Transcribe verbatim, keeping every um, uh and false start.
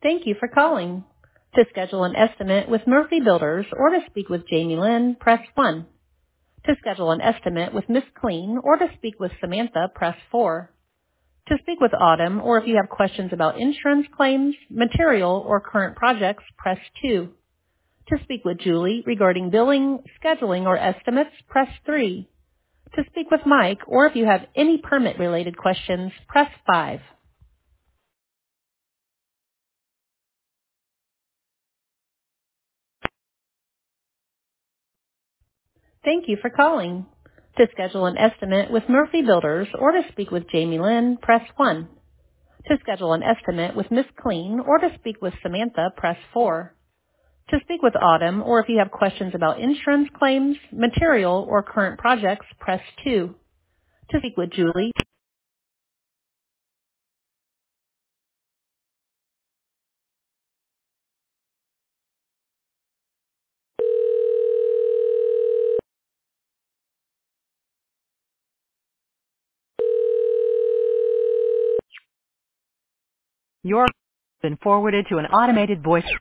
Thank you for calling. To schedule an estimate with Murphy Builders or to speak with Jamie Lynn, press one. To schedule an estimate with Miss Clean or to speak with Samantha, press four. To speak with Autumn or if you have questions about insurance claims, material, or current projects, press two. To speak with Julie regarding billing, scheduling, or estimates, press three. To speak with Mike or if you have any permit-related questions, press five. Thank you for calling. To schedule an estimate with Murphy Builders or to speak with Jamie Lynn, press one. To schedule an estimate with Miss Clean or to speak with Samantha, press four. To speak with Autumn or if you have questions about insurance claims, material, or current projects, press two. To speak with Julie. Your been forwarded to an automated voice